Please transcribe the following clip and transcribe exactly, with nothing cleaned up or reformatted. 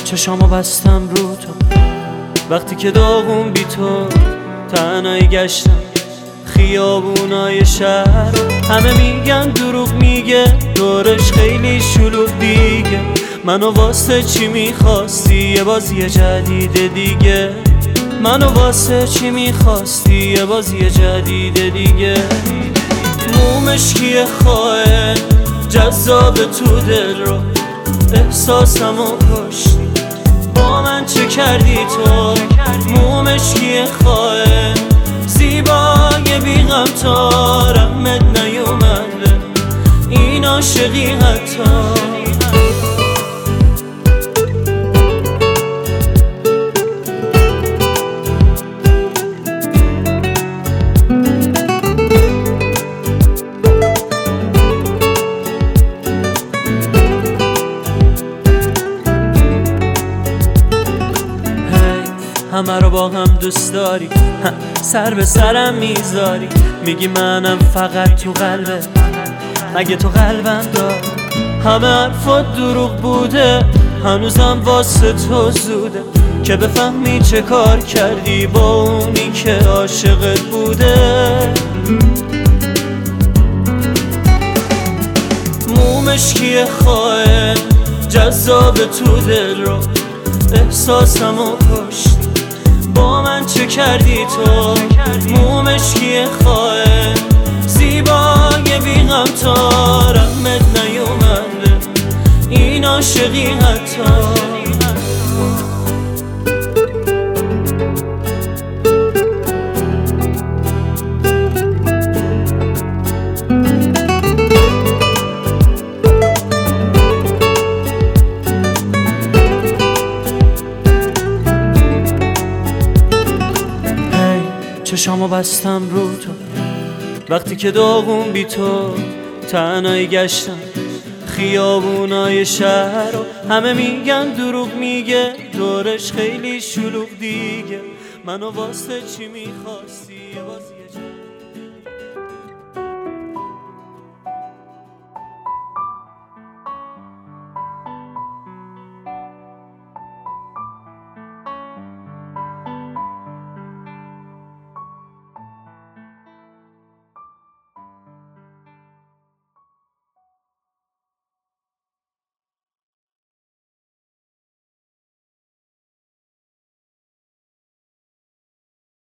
چشامو بستم رو تو وقتی که داغون بی تو تنهایی گشتم خیابونای شهر. همه میگن دروغ میگه دورش خیلی شلوغ دیگه. منو واسه چی میخواستی یه بازی جدید دیگه؟ منو واسه چی میخواستی یه بازی جدید دیگه؟ مومشکی خواهد جذاب تو دل رو احساسمو کشتی. با من چه کردی تو؟ مومشکی خواهد زیبای بیغم تا رحمت نیومده این عاشقی حتی. همه رو با هم دوست داری، سر به سرم میذاری، میگی منم فقط تو قلبه، مگه تو قلبم دار؟ همه حرفات دروغ بوده، هنوزم واسه تو زوده که بفهمی چه کار کردی با اونی که عاشقت بوده. مومشکی خواهد جذاب تو دل رو احساسمو کشتی. با من چه کردی تو؟ مومشکی خواهد زیبای بیغم تا رحمت نیومده این عاشقی حتی. چشامو بستم رو تو وقتی که داغون بی تو تنهایی گشتم خیابونای شهر. همه میگن دروغ میگه دورش خیلی شلوغ دیگه. منو واسه چی میخواستی یه بازی